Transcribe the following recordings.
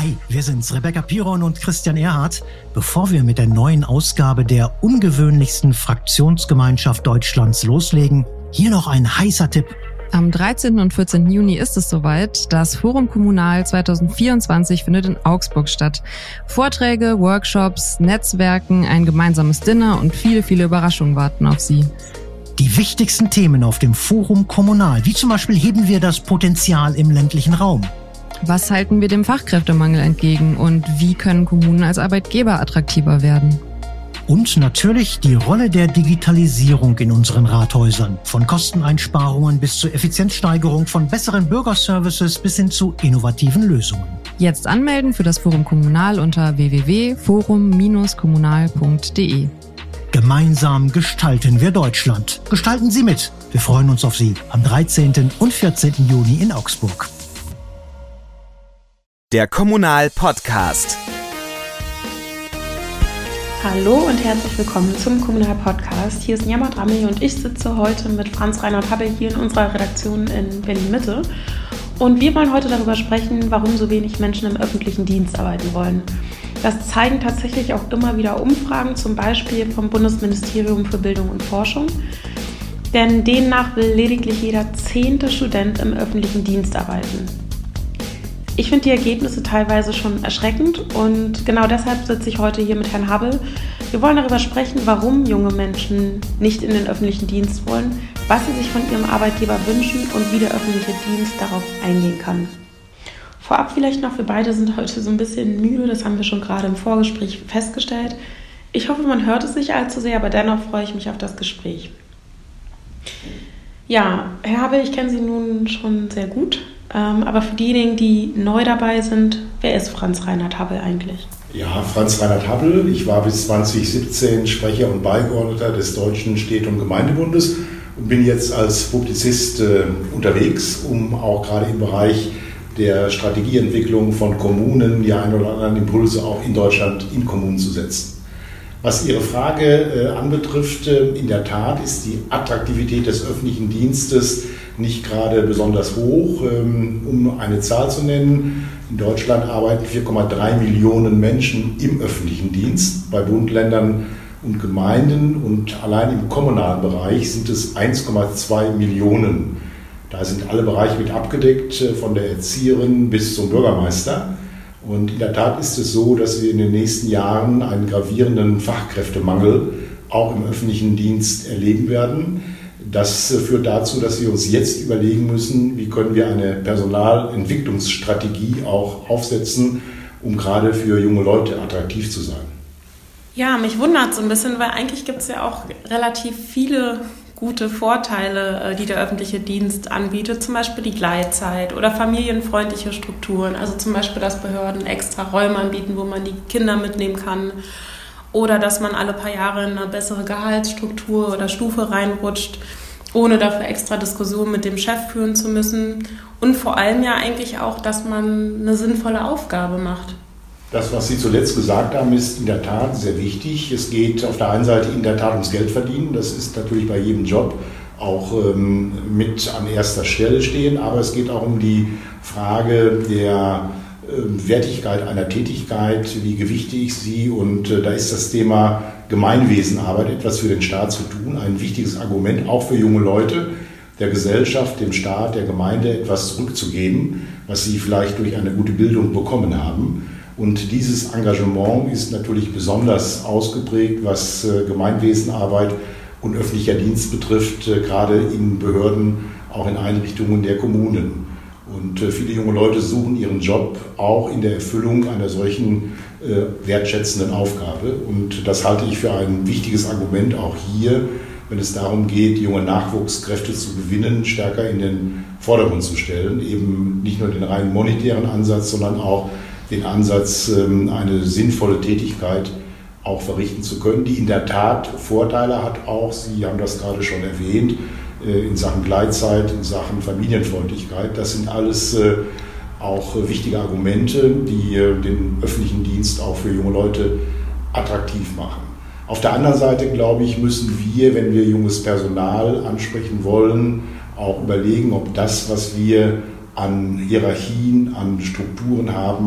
Hi, wir sind's, Rebecca Piron und Christian Erhardt. Bevor wir mit der neuen Ausgabe der ungewöhnlichsten Fraktionsgemeinschaft Deutschlands loslegen, hier noch ein heißer Tipp. Am 13. und 14. Juni ist es soweit. Das Forum Kommunal 2024 findet in Augsburg statt. Vorträge, Workshops, Netzwerken, ein gemeinsames Dinner und viele, viele Überraschungen warten auf Sie. Die wichtigsten Themen auf dem Forum Kommunal, wie zum Beispiel heben wir das Potenzial im ländlichen Raum. Was halten wir dem Fachkräftemangel entgegen und wie können Kommunen als Arbeitgeber attraktiver werden? Und natürlich die Rolle der Digitalisierung in unseren Rathäusern. Von Kosteneinsparungen bis zur Effizienzsteigerung, von besseren Bürgerservices bis hin zu innovativen Lösungen. Jetzt anmelden für das Forum Kommunal unter www.forum-kommunal.de. Gemeinsam gestalten wir Deutschland. Gestalten Sie mit. Wir freuen uns auf Sie am 13. und 14. Juni in Augsburg. Der Kommunal-Podcast. Hallo und herzlich willkommen zum Kommunal-Podcast. Hier ist Njama Drami und ich sitze heute mit Franz Reinhard Habbel hier in unserer Redaktion in Berlin-Mitte. Und wir wollen heute darüber sprechen, warum so wenig Menschen im öffentlichen Dienst arbeiten wollen. Das zeigen tatsächlich auch immer wieder Umfragen, zum Beispiel vom Bundesministerium für Bildung und Forschung. Denn demnach will lediglich jeder 10. Student im öffentlichen Dienst arbeiten. Ich finde die Ergebnisse teilweise schon erschreckend und genau deshalb sitze ich heute hier mit Herrn Habbel. Wir wollen darüber sprechen, warum junge Menschen nicht in den öffentlichen Dienst wollen, was sie sich von ihrem Arbeitgeber wünschen und wie der öffentliche Dienst darauf eingehen kann. Vorab vielleicht noch, wir beide sind heute so ein bisschen müde, das haben wir schon gerade im Vorgespräch festgestellt. Ich hoffe, man hört es nicht allzu sehr, aber dennoch freue ich mich auf das Gespräch. Ja, Herr Habbel, ich kenne Sie nun schon sehr gut. Aber für diejenigen, die neu dabei sind, wer ist Franz Reinhard Habbel eigentlich? Ja, Franz Reinhard Habbel. Ich war bis 2017 Sprecher und Beigeordneter des Deutschen Städte- und Gemeindebundes und bin jetzt als Publizist unterwegs, um auch gerade im Bereich der Strategieentwicklung von Kommunen die ein oder anderen Impulse auch in Deutschland in Kommunen zu setzen. Was Ihre Frage anbetrifft, in der Tat ist die Attraktivität des öffentlichen Dienstes nicht gerade besonders hoch. Um eine Zahl zu nennen, in Deutschland arbeiten 4,3 Millionen Menschen im öffentlichen Dienst, bei Bund, Ländern und Gemeinden und allein im kommunalen Bereich sind es 1,2 Millionen. Da sind alle Bereiche mit abgedeckt, von der Erzieherin bis zum Bürgermeister. Und in der Tat ist es so, dass wir in den nächsten Jahren einen gravierenden Fachkräftemangel auch im öffentlichen Dienst erleben werden. Das führt dazu, dass wir uns jetzt überlegen müssen, wie können wir eine Personalentwicklungsstrategie auch aufsetzen, um gerade für junge Leute attraktiv zu sein. Ja, mich wundert so ein bisschen, weil eigentlich gibt es ja auch relativ viele gute Vorteile, die der öffentliche Dienst anbietet, zum Beispiel die Gleitzeit oder familienfreundliche Strukturen, also zum Beispiel, dass Behörden extra Räume anbieten, wo man die Kinder mitnehmen kann oder dass man alle paar Jahre in eine bessere Gehaltsstruktur oder Stufe reinrutscht, ohne dafür extra Diskussionen mit dem Chef führen zu müssen und vor allem ja eigentlich auch, dass man eine sinnvolle Aufgabe macht. Das, was Sie zuletzt gesagt haben, ist in der Tat sehr wichtig. Es geht auf der einen Seite in der Tat ums Geldverdienen. Das ist natürlich bei jedem Job auch mit an erster Stelle stehen. Aber es geht auch um die Frage der Wertigkeit einer Tätigkeit. Wie gewichte ich sie? Und da ist das Thema Gemeinwesenarbeit, etwas für den Staat zu tun, ein wichtiges Argument, auch für junge Leute, der Gesellschaft, dem Staat, der Gemeinde etwas zurückzugeben, was sie vielleicht durch eine gute Bildung bekommen haben. Und dieses Engagement ist natürlich besonders ausgeprägt, was Gemeinwesenarbeit und öffentlicher Dienst betrifft, gerade in Behörden, auch in Einrichtungen der Kommunen. Und viele junge Leute suchen ihren Job auch in der Erfüllung einer solchen wertschätzenden Aufgabe. Und das halte ich für ein wichtiges Argument auch hier, wenn es darum geht, junge Nachwuchskräfte zu gewinnen, stärker in den Vordergrund zu stellen. Eben nicht nur den rein monetären Ansatz, sondern auch den Ansatz, eine sinnvolle Tätigkeit auch verrichten zu können, die in der Tat Vorteile hat auch, Sie haben das gerade schon erwähnt, in Sachen Gleitzeit, in Sachen Familienfreundlichkeit. Das sind alles auch wichtige Argumente, die den öffentlichen Dienst auch für junge Leute attraktiv machen. Auf der anderen Seite, glaube ich, müssen wir, wenn wir junges Personal ansprechen wollen, auch überlegen, ob das, was wir an Hierarchien, an Strukturen haben,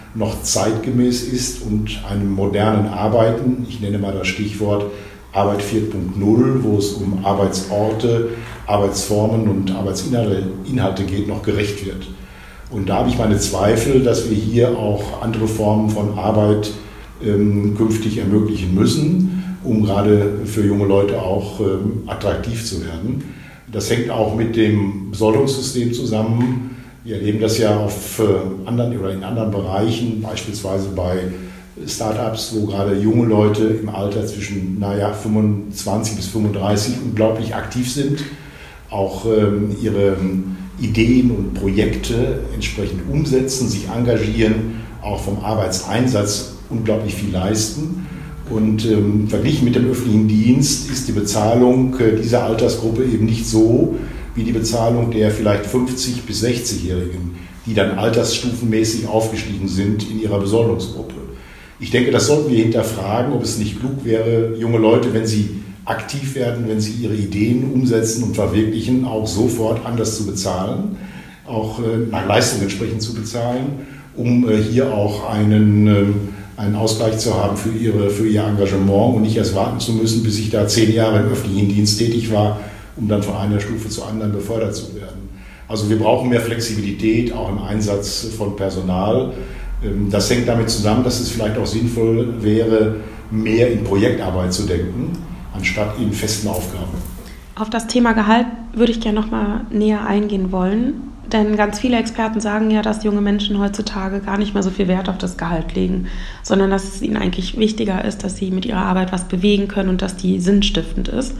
noch zeitgemäß ist und einem modernen Arbeiten, ich nenne mal das Stichwort Arbeit 4.0, wo es um Arbeitsorte, Arbeitsformen und Arbeitsinhalte geht, noch gerecht wird. Und da habe ich meine Zweifel, dass wir hier auch andere Formen von Arbeit künftig ermöglichen müssen, um gerade für junge Leute auch attraktiv zu werden. Das hängt auch mit dem Besoldungssystem zusammen. Wir erleben das ja auf anderen oder in anderen Bereichen, beispielsweise bei Startups, wo gerade junge Leute im Alter zwischen 25 bis 35 unglaublich aktiv sind, auch ihre Ideen und Projekte entsprechend umsetzen, sich engagieren, auch vom Arbeitseinsatz unglaublich viel leisten. Und verglichen mit dem öffentlichen Dienst ist die Bezahlung dieser Altersgruppe eben nicht so wie die Bezahlung der vielleicht 50- bis 60-Jährigen, die dann altersstufenmäßig aufgestiegen sind in ihrer Besoldungsgruppe. Ich denke, das sollten wir hinterfragen, ob es nicht klug wäre, junge Leute, wenn sie aktiv werden, wenn sie ihre Ideen umsetzen und verwirklichen, auch sofort anders zu bezahlen, auch nach Leistung entsprechend zu bezahlen, um hier auch einen Ausgleich zu haben für ihr Engagement und nicht erst warten zu müssen, bis ich da 10 Jahre im öffentlichen Dienst tätig war, um dann von einer Stufe zur anderen befördert zu werden. Also wir brauchen mehr Flexibilität, auch im Einsatz von Personal. Das hängt damit zusammen, dass es vielleicht auch sinnvoll wäre, mehr in Projektarbeit zu denken, anstatt in festen Aufgaben. Auf das Thema Gehalt würde ich gerne noch mal näher eingehen wollen. Denn ganz viele Experten sagen ja, dass junge Menschen heutzutage gar nicht mehr so viel Wert auf das Gehalt legen, sondern dass es ihnen eigentlich wichtiger ist, dass sie mit ihrer Arbeit was bewegen können und dass die sinnstiftend ist.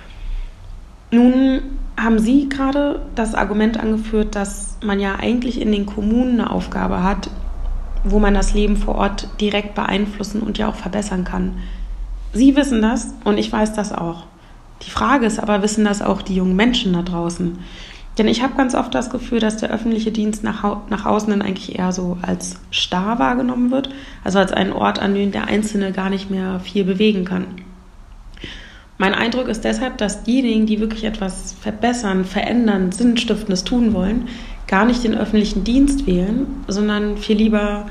Nun haben Sie gerade das Argument angeführt, dass man ja eigentlich in den Kommunen eine Aufgabe hat, wo man das Leben vor Ort direkt beeinflussen und ja auch verbessern kann. Sie wissen das und ich weiß das auch. Die Frage ist aber, wissen das auch die jungen Menschen da draußen? Denn ich habe ganz oft das Gefühl, dass der öffentliche Dienst nach außen dann eigentlich eher so als starr wahrgenommen wird, also als ein Ort, an dem der Einzelne gar nicht mehr viel bewegen kann. Mein Eindruck ist deshalb, dass diejenigen, die wirklich etwas verbessern, verändern, Sinnstiftendes tun wollen, gar nicht den öffentlichen Dienst wählen, sondern viel lieber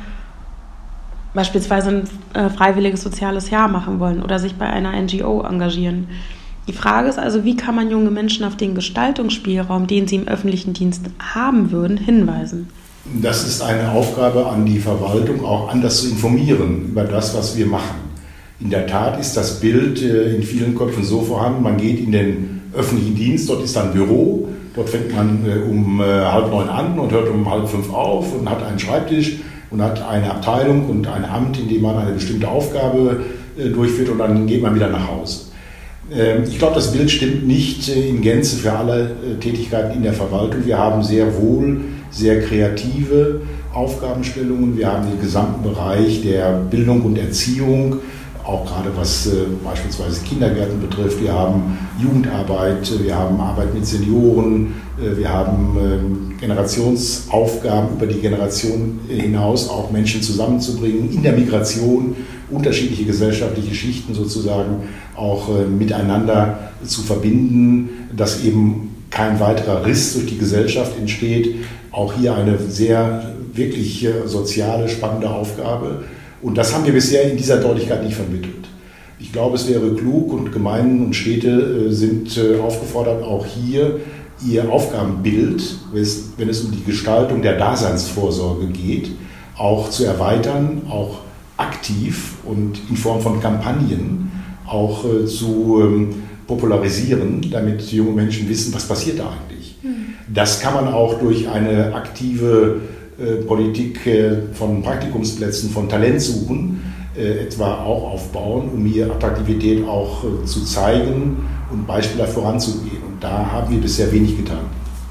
beispielsweise ein freiwilliges soziales Jahr machen wollen oder sich bei einer NGO engagieren. Die Frage ist also, wie kann man junge Menschen auf den Gestaltungsspielraum, den sie im öffentlichen Dienst haben würden, hinweisen? Das ist eine Aufgabe an die Verwaltung, auch anders zu informieren über das, was wir machen. In der Tat ist das Bild in vielen Köpfen so vorhanden, man geht in den öffentlichen Dienst, dort ist ein Büro, dort fängt man um 8:30 an und hört um 4:30 auf und hat einen Schreibtisch und hat eine Abteilung und ein Amt, in dem man eine bestimmte Aufgabe durchführt und dann geht man wieder nach Hause. Ich glaube, das Bild stimmt nicht in Gänze für alle Tätigkeiten in der Verwaltung. Wir haben sehr wohl sehr kreative Aufgabenstellungen. Wir haben den gesamten Bereich der Bildung und Erziehung, auch gerade was beispielsweise Kindergärten betrifft. Wir haben Jugendarbeit, wir haben Arbeit mit Senioren, wir haben Generationsaufgaben über die Generation hinaus, auch Menschen zusammenzubringen, in der Migration unterschiedliche gesellschaftliche Schichten sozusagen auch miteinander zu verbinden, dass eben kein weiterer Riss durch die Gesellschaft entsteht. Auch hier eine sehr wirklich soziale, spannende Aufgabe. Und das haben wir bisher in dieser Deutlichkeit nicht vermittelt. Ich glaube, es wäre klug und Gemeinden und Städte sind aufgefordert, auch hier ihr Aufgabenbild, wenn es um die Gestaltung der Daseinsvorsorge geht, auch zu erweitern, auch aktiv und in Form von Kampagnen auch zu popularisieren, damit junge Menschen wissen, was passiert da eigentlich. Das kann man auch durch eine aktive Politik von Praktikumsplätzen, von Talentsuchen etwa auch aufbauen, um hier Attraktivität auch zu zeigen und Beispiele voranzugehen. Und da haben wir bisher wenig getan.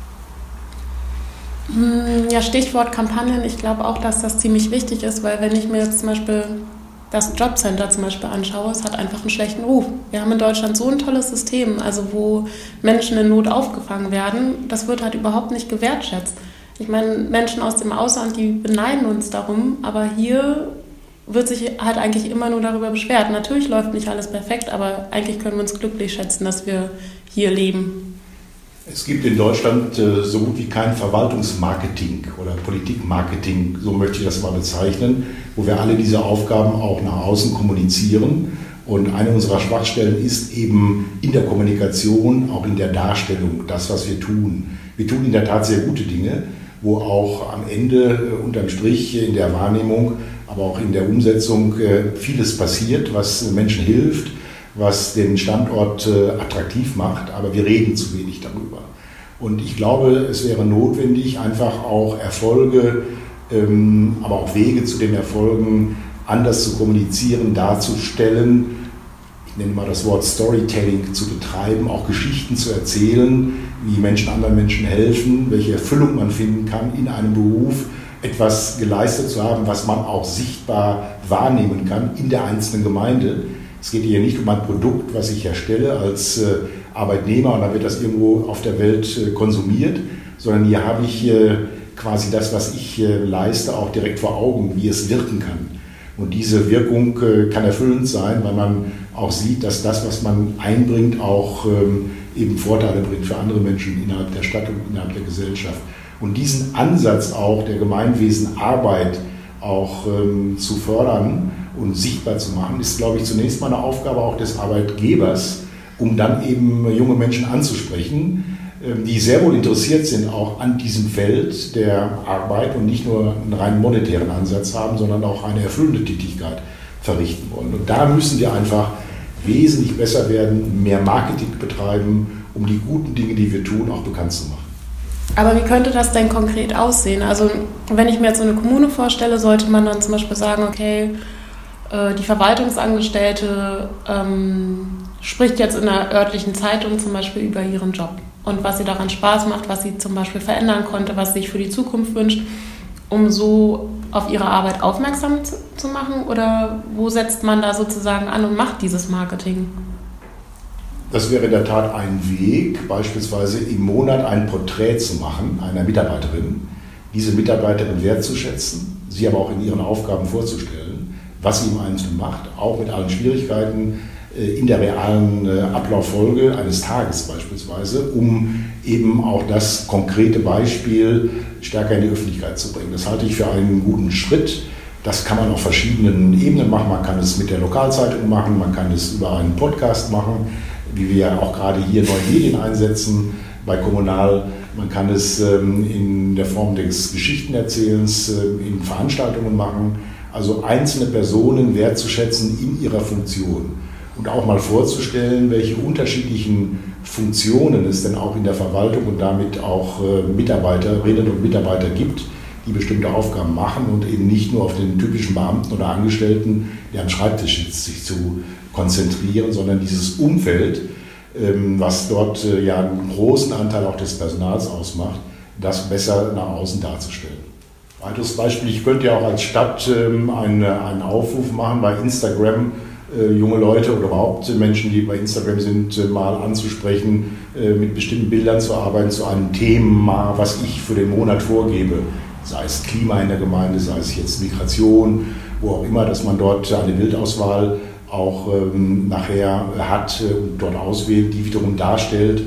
Ja, Stichwort Kampagnen. Ich glaube auch, dass das ziemlich wichtig ist, weil wenn ich mir jetzt zum Beispiel das Jobcenter zum Beispiel anschaue, es hat einfach einen schlechten Ruf. Wir haben in Deutschland so ein tolles System, also wo Menschen in Not aufgefangen werden, das wird halt überhaupt nicht gewertschätzt. Ich meine, Menschen aus dem Ausland, die beneiden uns darum, aber hier wird sich halt eigentlich immer nur darüber beschwert. Natürlich läuft nicht alles perfekt, aber eigentlich können wir uns glücklich schätzen, dass wir hier leben. Es gibt in Deutschland so gut wie kein Verwaltungsmarketing oder Politikmarketing, so möchte ich das mal bezeichnen, wo wir alle diese Aufgaben auch nach außen kommunizieren. Und eine unserer Schwachstellen ist eben in der Kommunikation, auch in der Darstellung, das, was wir tun. Wir tun in der Tat sehr gute Dinge, wo auch am Ende unterm Strich in der Wahrnehmung, aber auch in der Umsetzung vieles passiert, was Menschen hilft, was den Standort attraktiv macht, aber wir reden zu wenig darüber. Und ich glaube, es wäre notwendig, einfach auch Erfolge, aber auch Wege zu den Erfolgen anders zu kommunizieren, darzustellen. Ich nenne mal das Wort Storytelling zu betreiben, auch Geschichten zu erzählen, wie Menschen anderen Menschen helfen, welche Erfüllung man finden kann in einem Beruf, etwas geleistet zu haben, was man auch sichtbar wahrnehmen kann in der einzelnen Gemeinde. Es geht hier nicht um ein Produkt, was ich erstelle als Arbeitnehmer und dann wird das irgendwo auf der Welt konsumiert, sondern hier habe ich quasi das, was ich leiste, auch direkt vor Augen, wie es wirken kann. Und diese Wirkung kann erfüllend sein, weil man auch sieht, dass das, was man einbringt, auch eben Vorteile bringt für andere Menschen innerhalb der Stadt und innerhalb der Gesellschaft. Und diesen Ansatz auch der Gemeinwesenarbeit auch zu fördern und sichtbar zu machen, ist, glaube ich, zunächst mal eine Aufgabe auch des Arbeitgebers, um dann eben junge Menschen anzusprechen, die sehr wohl interessiert sind auch an diesem Feld der Arbeit und nicht nur einen rein monetären Ansatz haben, sondern auch eine erfüllende Tätigkeit verrichten wollen. Und da müssen wir einfach wesentlich besser werden, mehr Marketing betreiben, um die guten Dinge, die wir tun, auch bekannt zu machen. Aber wie könnte das denn konkret aussehen? Also wenn ich mir jetzt so eine Kommune vorstelle, sollte man dann zum Beispiel sagen, okay, die Verwaltungsangestellte spricht jetzt in der örtlichen Zeitung zum Beispiel über ihren Job und was ihr daran Spaß macht, was sie zum Beispiel verändern konnte, was sie sich für die Zukunft wünscht, um so auf ihre Arbeit aufmerksam zu machen? Oder wo setzt man da sozusagen an und macht dieses Marketing? Das wäre in der Tat ein Weg, beispielsweise im Monat ein Porträt zu machen einer Mitarbeiterin, diese Mitarbeiterin wertzuschätzen, sie aber auch in ihren Aufgaben vorzustellen, was sie im Einzelnen macht, auch mit allen Schwierigkeiten in der realen Ablauffolge eines Tages beispielsweise, um eben auch das konkrete Beispiel stärker in die Öffentlichkeit zu bringen. Das halte ich für einen guten Schritt. Das kann man auf verschiedenen Ebenen machen. Man kann es mit der Lokalzeitung machen, man kann es über einen Podcast machen, wie wir ja auch gerade hier neue Medien einsetzen bei Kommunal. Man kann es in der Form des Geschichtenerzählens in Veranstaltungen machen. Also einzelne Personen wertzuschätzen in ihrer Funktion und auch mal vorzustellen, welche unterschiedlichen Funktionen es denn auch in der Verwaltung und damit auch Mitarbeiterinnen und Mitarbeiter gibt, die bestimmte Aufgaben machen und eben nicht nur auf den typischen Beamten oder Angestellten, der am Schreibtisch sitzt, sich zu konzentrieren, sondern dieses Umfeld, was dort ja einen großen Anteil auch des Personals ausmacht, das besser nach außen darzustellen. Weiteres Beispiel, ich könnte ja auch als Stadt einen Aufruf machen bei Instagram, junge Leute oder überhaupt Menschen, die bei Instagram sind, mal anzusprechen, mit bestimmten Bildern zu arbeiten, zu einem Thema, was ich für den Monat vorgebe. Sei es Klima in der Gemeinde, sei es jetzt Migration, wo auch immer, dass man dort eine Bildauswahl auch nachher hat und dort auswählt, die wiederum darstellt.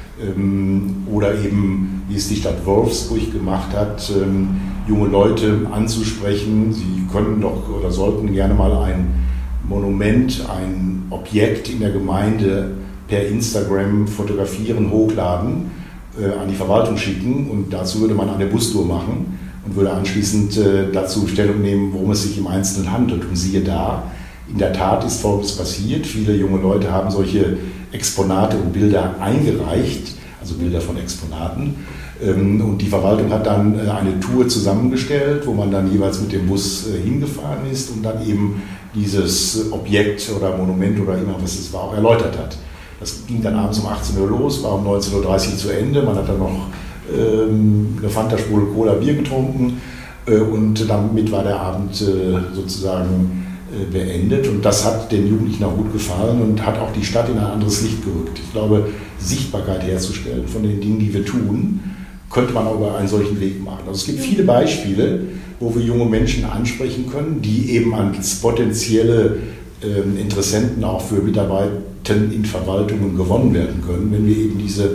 Oder eben, wie es die Stadt Wolfsburg gemacht hat, junge Leute anzusprechen. Sie können doch oder sollten gerne mal ein Monument, ein Objekt in der Gemeinde per Instagram fotografieren, hochladen, an die Verwaltung schicken und dazu würde man eine Bustour machen und würde anschließend dazu Stellung nehmen, worum es sich im Einzelnen handelt. Und siehe da, in der Tat ist Folgendes passiert. Viele junge Leute haben solche Exponate und Bilder eingereicht, also Bilder von Exponaten. Und die Verwaltung hat dann eine Tour zusammengestellt, wo man dann jeweils mit dem Bus hingefahren ist und dann eben dieses Objekt oder Monument oder immer was es war auch erläutert hat. Das ging dann abends um 18 Uhr los, war um 19.30 Uhr zu Ende. Man hat dann noch eine Fanta-Spule Cola Bier getrunken und damit war der Abend sozusagen beendet. Und das hat den Jugendlichen auch gut gefallen und hat auch die Stadt in ein anderes Licht gerückt. Ich glaube, Sichtbarkeit herzustellen von den Dingen, die wir tun, könnte man auch über einen solchen Weg machen. Also es gibt viele Beispiele, wo wir junge Menschen ansprechen können, die eben als potenzielle Interessenten auch für Mitarbeiter in Verwaltungen gewonnen werden können, wenn wir eben diese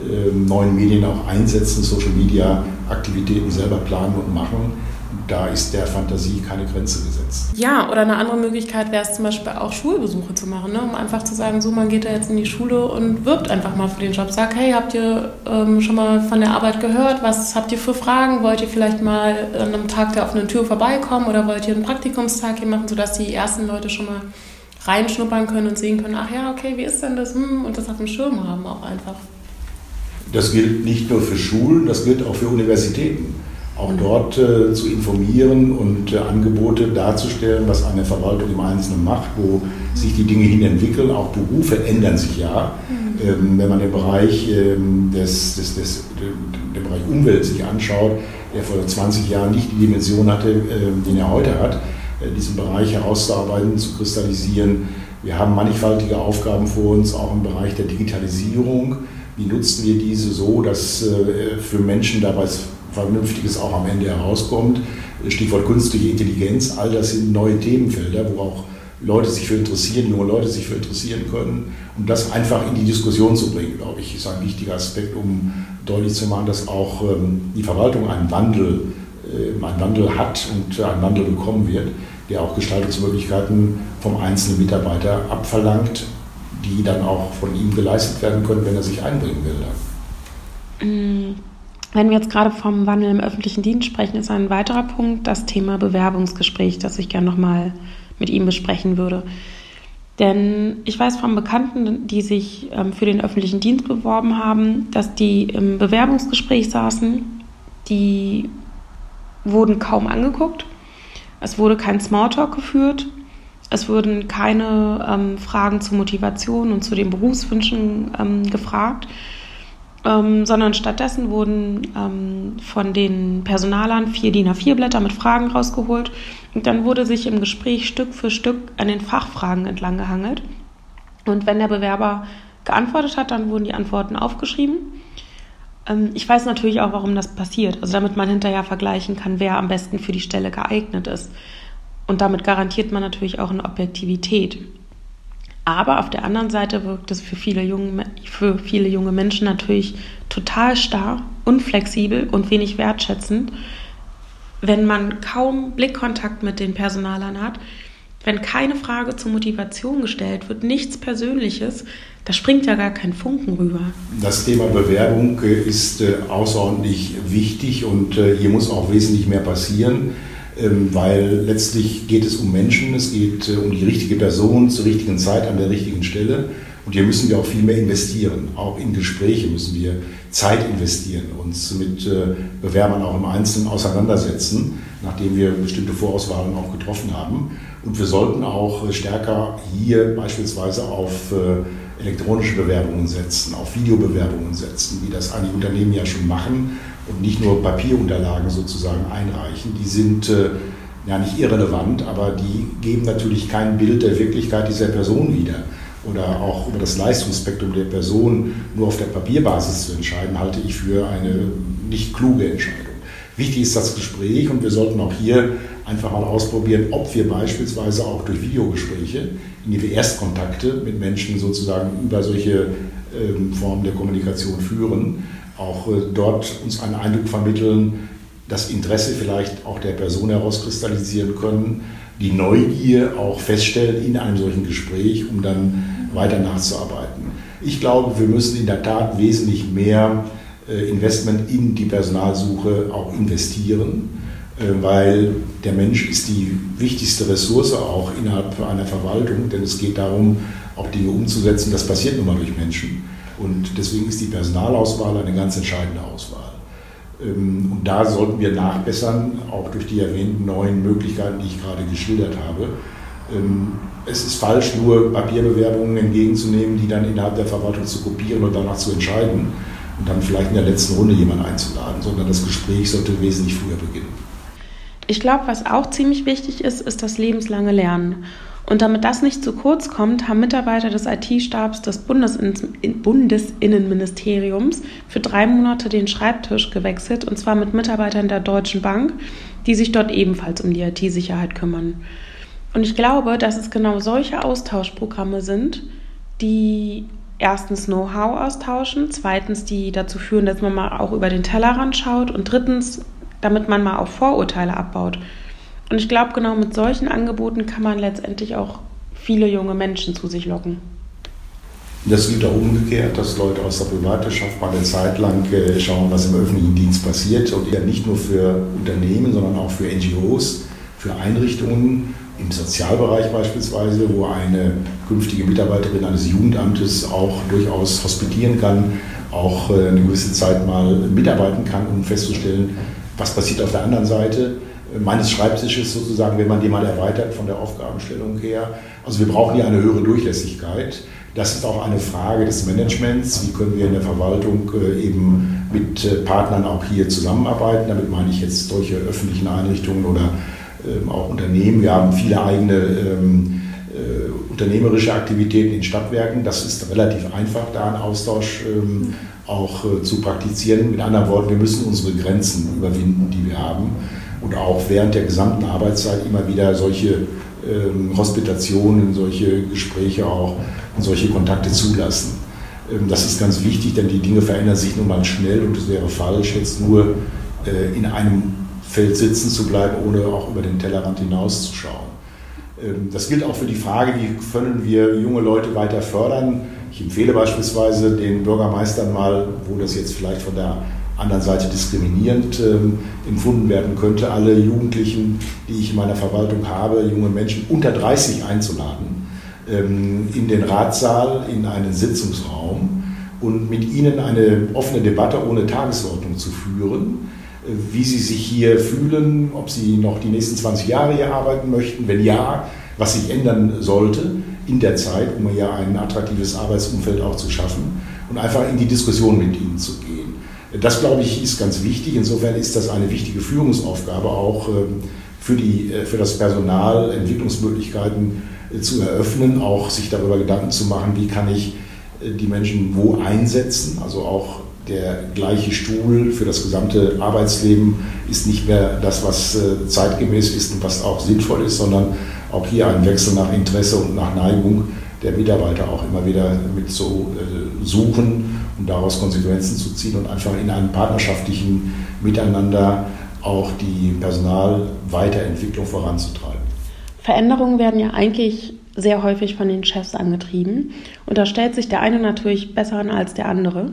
neuen Medien auch einsetzen, Social-Media-Aktivitäten selber planen und machen. Da ist der Fantasie keine Grenze gesetzt. Ja, oder eine andere Möglichkeit wäre es zum Beispiel auch Schulbesuche zu machen, ne? Um einfach zu sagen, so, man geht da jetzt in die Schule und wirbt einfach mal für den Job. Sagt, hey, habt ihr schon mal von der Arbeit gehört? Was habt ihr für Fragen? Wollt ihr vielleicht mal an einem Tag der offenen Tür vorbeikommen oder wollt ihr einen Praktikumstag hier machen, sodass die ersten Leute schon mal reinschnuppern können und sehen können, ach ja, okay, wie ist denn das? Und das auf dem Schirm haben auch einfach. Das gilt nicht nur für Schulen, das gilt auch für Universitäten. Auch dort zu informieren und Angebote darzustellen, was eine Verwaltung im Einzelnen macht, wo sich die Dinge hin entwickeln. Auch Berufe ändern sich ja. Wenn man den Bereich, den Bereich Umwelt sich anschaut, der vor 20 Jahren nicht die Dimension hatte, den er heute hat, diesen Bereich herauszuarbeiten, zu kristallisieren. Wir haben mannigfaltige Aufgaben vor uns, auch im Bereich der Digitalisierung. Wie nutzen wir diese so, dass für Menschen dabei Vernünftiges auch am Ende herauskommt? Stichwort künstliche Intelligenz, all das sind neue Themenfelder, wo auch Leute sich für interessieren, junge Leute sich für interessieren können. Und das einfach in die Diskussion zu bringen, glaube ich, ist ein wichtiger Aspekt, um deutlich zu machen, dass auch die Verwaltung einen Wandel hat und einen Wandel bekommen wird, der auch Gestaltungsmöglichkeiten vom einzelnen Mitarbeiter abverlangt, die dann auch von ihm geleistet werden können, wenn er sich einbringen will. Wenn wir jetzt gerade vom Wandel im öffentlichen Dienst sprechen, ist ein weiterer Punkt das Thema Bewerbungsgespräch, das ich gerne nochmal mit ihm besprechen würde. Denn ich weiß von Bekannten, die sich für den öffentlichen Dienst beworben haben, dass die im Bewerbungsgespräch saßen, die wurden kaum angeguckt, es wurde kein Smalltalk geführt, es wurden keine Fragen zur Motivation und zu den Berufswünschen gefragt, sondern stattdessen wurden von den Personalern 4 DIN A4-Blätter mit Fragen rausgeholt und dann wurde sich im Gespräch Stück für Stück an den Fachfragen entlang gehangelt. Und wenn der Bewerber geantwortet hat, dann wurden die Antworten aufgeschrieben. Ich weiß natürlich auch, warum das passiert, also damit man hinterher vergleichen kann, wer am besten für die Stelle geeignet ist. Und damit garantiert man natürlich auch eine Objektivität. Aber auf der anderen Seite wirkt es für viele junge Menschen natürlich total starr, unflexibel und wenig wertschätzend, wenn man kaum Blickkontakt mit den Personalern hat, wenn keine Frage zur Motivation gestellt wird, nichts Persönliches, da springt ja gar kein Funken rüber. Das Thema Bewerbung ist außerordentlich wichtig und hier muss auch wesentlich mehr passieren. Weil letztlich geht es um Menschen, es geht um die richtige Person zur richtigen Zeit an der richtigen Stelle und hier müssen wir auch viel mehr investieren. Auch in Gespräche müssen wir Zeit investieren, uns mit Bewerbern auch im Einzelnen auseinandersetzen, nachdem wir bestimmte Vorauswahlen auch getroffen haben. Und wir sollten auch stärker hier beispielsweise auf elektronische Bewerbungen setzen, auf Videobewerbungen setzen, wie das einige Unternehmen ja schon machen. Und nicht nur Papierunterlagen sozusagen einreichen. Die sind ja nicht irrelevant, aber die geben natürlich kein Bild der Wirklichkeit dieser Person wieder. Oder auch über das Leistungsspektrum der Person nur auf der Papierbasis zu entscheiden, halte ich für eine nicht kluge Entscheidung. Wichtig ist das Gespräch und wir sollten auch hier einfach mal ausprobieren, ob wir beispielsweise auch durch Videogespräche, in die wir Erstkontakte mit Menschen sozusagen über solche Formen der Kommunikation führen, auch dort uns einen Eindruck vermitteln, das Interesse vielleicht auch der Person herauskristallisieren können, die Neugier auch feststellen in einem solchen Gespräch, um dann weiter nachzuarbeiten. Ich glaube, wir müssen in der Tat wesentlich mehr Investment in die Personalsuche auch investieren, weil der Mensch ist die wichtigste Ressource auch innerhalb einer Verwaltung, denn es geht darum, auch Dinge umzusetzen. Das passiert nun mal durch Menschen. Und deswegen ist die Personalauswahl eine ganz entscheidende Auswahl. Und da sollten wir nachbessern, auch durch die erwähnten neuen Möglichkeiten, die ich gerade geschildert habe. Es ist falsch, nur Papierbewerbungen entgegenzunehmen, die dann innerhalb der Verwaltung zu kopieren und danach zu entscheiden und dann vielleicht in der letzten Runde jemanden einzuladen, sondern das Gespräch sollte wesentlich früher beginnen. Ich glaube, was auch ziemlich wichtig ist, ist das lebenslange Lernen. Und damit das nicht zu kurz kommt, haben Mitarbeiter des IT-Stabs des Bundesinnenministeriums für 3 Monate den Schreibtisch gewechselt, und zwar mit Mitarbeitern der Deutschen Bank, die sich dort ebenfalls um die IT-Sicherheit kümmern. Und ich glaube, dass es genau solche Austauschprogramme sind, die erstens Know-how austauschen, zweitens die dazu führen, dass man mal auch über den Tellerrand schaut und drittens, damit man mal auch Vorurteile abbaut. Und ich glaube, genau mit solchen Angeboten kann man letztendlich auch viele junge Menschen zu sich locken. Das gilt auch umgekehrt, dass Leute aus der Privatwirtschaft mal eine Zeit lang schauen, was im öffentlichen Dienst passiert. Und ja nicht nur für Unternehmen, sondern auch für NGOs, für Einrichtungen im Sozialbereich beispielsweise, wo eine künftige Mitarbeiterin eines Jugendamtes auch durchaus hospitieren kann, auch eine gewisse Zeit mal mitarbeiten kann, um festzustellen, was passiert auf der anderen Seite meines Schreibtisches sozusagen, wenn man den mal erweitert von der Aufgabenstellung her. Also wir brauchen hier eine höhere Durchlässigkeit. Das ist auch eine Frage des Managements. Wie können wir in der Verwaltung eben mit Partnern auch hier zusammenarbeiten? Damit meine ich jetzt solche öffentlichen Einrichtungen oder auch Unternehmen. Wir haben viele eigene unternehmerische Aktivitäten in Stadtwerken. Das ist relativ einfach, da einen Austausch auch zu praktizieren. Mit anderen Worten, wir müssen unsere Grenzen überwinden, die wir haben. Und auch während der gesamten Arbeitszeit immer wieder solche Hospitationen, solche Gespräche auch und solche Kontakte zulassen. Das ist ganz wichtig, denn die Dinge verändern sich nun mal schnell und es wäre falsch, jetzt nur in einem Feld sitzen zu bleiben, ohne auch über den Tellerrand hinauszuschauen. Das gilt auch für die Frage, wie können wir junge Leute weiter fördern. Ich empfehle beispielsweise den Bürgermeistern mal, wo das jetzt vielleicht von der anderen Seite diskriminierend empfunden werden könnte, alle Jugendlichen, die ich in meiner Verwaltung habe, junge Menschen unter 30 einzuladen, in den Ratssaal, in einen Sitzungsraum und mit ihnen eine offene Debatte ohne Tagesordnung zu führen, wie sie sich hier fühlen, ob sie noch die nächsten 20 Jahre hier arbeiten möchten, wenn ja, was sich ändern sollte in der Zeit, um ja ein attraktives Arbeitsumfeld auch zu schaffen und einfach in die Diskussion mit ihnen zu gehen. Das, glaube ich, ist ganz wichtig. Insofern ist das eine wichtige Führungsaufgabe auch für das Personal, Entwicklungsmöglichkeiten zu eröffnen, auch sich darüber Gedanken zu machen, wie kann ich die Menschen wo einsetzen. Also auch der gleiche Stuhl für das gesamte Arbeitsleben ist nicht mehr das, was zeitgemäß ist und was auch sinnvoll ist, sondern auch hier ein Wechsel nach Interesse und nach Neigung der Mitarbeiter auch immer wieder mit zu suchen und daraus Konsequenzen zu ziehen und einfach in einem partnerschaftlichen Miteinander auch die Personalweiterentwicklung voranzutreiben. Veränderungen werden ja eigentlich sehr häufig von den Chefs angetrieben und da stellt sich der eine natürlich besser an als der andere.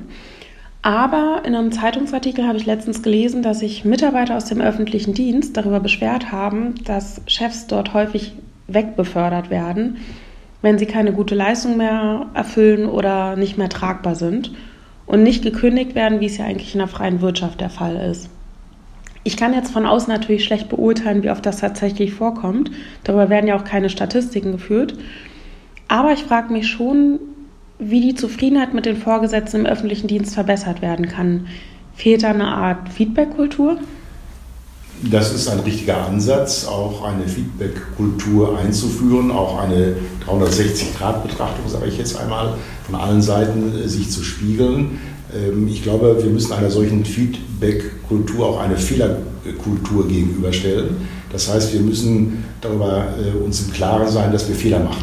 Aber in einem Zeitungsartikel habe ich letztens gelesen, dass sich Mitarbeiter aus dem öffentlichen Dienst darüber beschwert haben, dass Chefs dort häufig wegbefördert werden, wenn sie keine gute Leistung mehr erfüllen oder nicht mehr tragbar sind und nicht gekündigt werden, wie es ja eigentlich in der freien Wirtschaft der Fall ist. Ich kann jetzt von außen natürlich schlecht beurteilen, wie oft das tatsächlich vorkommt. Darüber werden ja auch keine Statistiken geführt. Aber ich frage mich schon, wie die Zufriedenheit mit den Vorgesetzten im öffentlichen Dienst verbessert werden kann. Fehlt da eine Art Feedback-Kultur? Das ist ein richtiger Ansatz, auch eine Feedback-Kultur einzuführen, auch eine 360-Grad-Betrachtung, sage ich jetzt einmal, von allen Seiten sich zu spiegeln. Ich glaube, wir müssen einer solchen Feedback-Kultur auch eine Fehlerkultur gegenüberstellen. Das heißt, wir müssen darüber uns im Klaren sein, dass wir Fehler machen.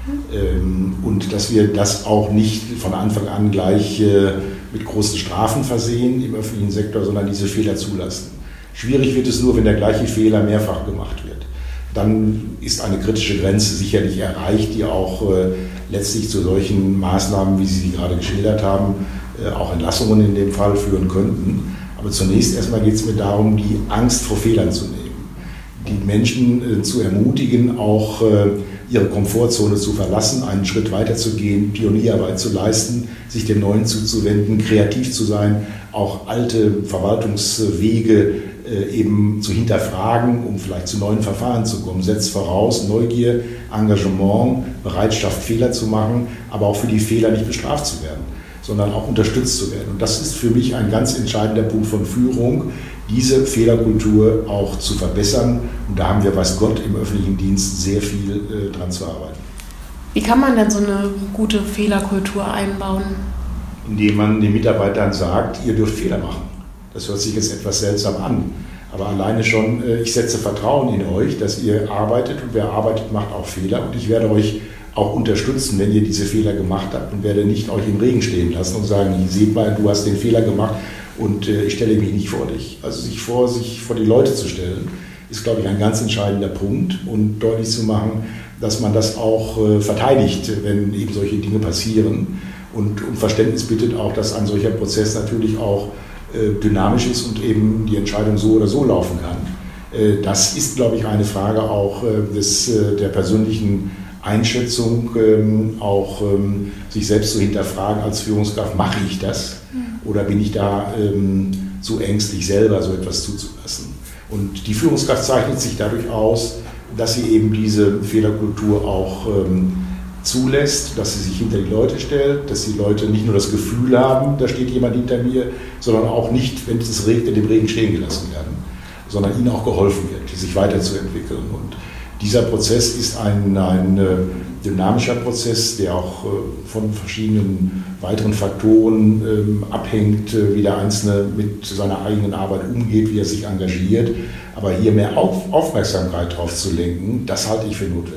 Und dass wir das auch nicht von Anfang an gleich mit großen Strafen versehen im öffentlichen Sektor, sondern diese Fehler zulassen. Schwierig wird es nur, wenn der gleiche Fehler mehrfach gemacht wird. Dann ist eine kritische Grenze sicherlich erreicht, die auch letztlich zu solchen Maßnahmen, wie Sie gerade geschildert haben, auch Entlassungen in dem Fall führen könnten. Aber zunächst erstmal geht es mir darum, die Angst vor Fehlern zu nehmen. Die Menschen zu ermutigen, auch ihre Komfortzone zu verlassen, einen Schritt weiter zu gehen, Pionierarbeit zu leisten, sich dem Neuen zuzuwenden, kreativ zu sein, auch alte Verwaltungswege eben zu hinterfragen, um vielleicht zu neuen Verfahren zu kommen. Setzt voraus Neugier, Engagement, Bereitschaft, Fehler zu machen, aber auch für die Fehler nicht bestraft zu werden, sondern auch unterstützt zu werden. Und das ist für mich ein ganz entscheidender Punkt von Führung, diese Fehlerkultur auch zu verbessern. Und da haben wir, weiß Gott, im öffentlichen Dienst sehr viel dran zu arbeiten. Wie kann man denn so eine gute Fehlerkultur einbauen? Indem man den Mitarbeitern sagt, ihr dürft Fehler machen. Das hört sich jetzt etwas seltsam an. Aber alleine schon, ich setze Vertrauen in euch, dass ihr arbeitet und wer arbeitet, macht auch Fehler. Und ich werde euch auch unterstützen, wenn ihr diese Fehler gemacht habt und werde nicht euch im Regen stehen lassen und sagen, seht mal, du hast den Fehler gemacht und ich stelle mich nicht vor dich. Also sich vor die Leute zu stellen, ist, glaube ich, ein ganz entscheidender Punkt und deutlich zu machen, dass man das auch verteidigt, wenn eben solche Dinge passieren und um Verständnis bittet auch, dass ein solcher Prozess natürlich auch dynamisch ist und eben die Entscheidung so oder so laufen kann. Das ist, glaube ich, eine Frage auch der persönlichen Einschätzung, auch sich selbst zu hinterfragen als Führungskraft, mache ich das oder bin ich da zu ängstlich selber so etwas zuzulassen. Und die Führungskraft zeichnet sich dadurch aus, dass sie eben diese Fehlerkultur auch zulässt, dass sie sich hinter die Leute stellt, dass die Leute nicht nur das Gefühl haben, da steht jemand hinter mir, sondern auch nicht, wenn es regnet, im Regen stehen gelassen werden, sondern ihnen auch geholfen wird, sich weiterzuentwickeln. Und dieser Prozess ist ein dynamischer Prozess, der auch von verschiedenen weiteren Faktoren abhängt, wie der Einzelne mit seiner eigenen Arbeit umgeht, wie er sich engagiert. Aber hier mehr Aufmerksamkeit drauf zu lenken, das halte ich für notwendig.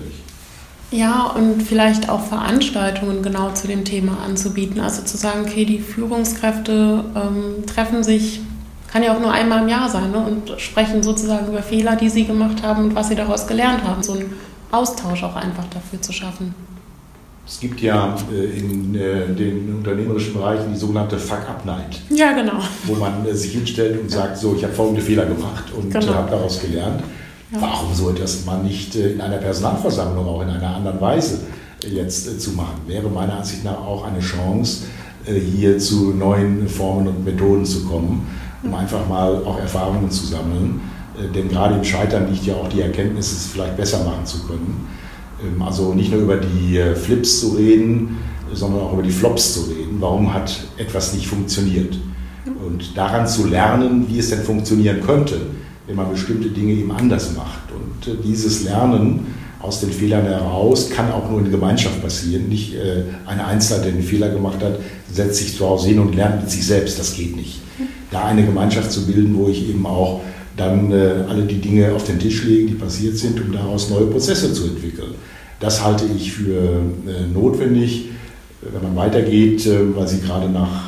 Ja, und vielleicht auch Veranstaltungen genau zu dem Thema anzubieten. Also zu sagen, okay, die Führungskräfte treffen sich, kann ja auch nur einmal im Jahr sein, ne, und sprechen sozusagen über Fehler, die sie gemacht haben und was sie daraus gelernt haben. So einen Austausch auch einfach dafür zu schaffen. Es gibt ja in den unternehmerischen Bereichen die sogenannte Fuck-Up-Night. Ja, genau. Wo man sich hinstellt und sagt, so, ich habe folgende Fehler gemacht und habe daraus gelernt. Ja. Warum sollte das man nicht in einer Personalversammlung auch in einer anderen Weise jetzt zu machen? Wäre meiner Ansicht nach auch eine Chance, hier zu neuen Formen und Methoden zu kommen, um einfach mal auch Erfahrungen zu sammeln. Denn gerade im Scheitern liegt ja auch die Erkenntnis, es vielleicht besser machen zu können. Also nicht nur über die Flips zu reden, sondern auch über die Flops zu reden. Warum hat etwas nicht funktioniert? Und daran zu lernen, wie es denn funktionieren könnte, wenn man bestimmte Dinge eben anders macht. Und dieses Lernen aus den Fehlern heraus kann auch nur in Gemeinschaft passieren. Nicht ein Einzelner, der den Fehler gemacht hat, setzt sich zu Hause hin und lernt mit sich selbst. Das geht nicht. Da eine Gemeinschaft zu bilden, wo ich eben auch dann alle die Dinge auf den Tisch lege, die passiert sind, um daraus neue Prozesse zu entwickeln. Das halte ich für notwendig. Wenn man weitergeht, weil Sie gerade nach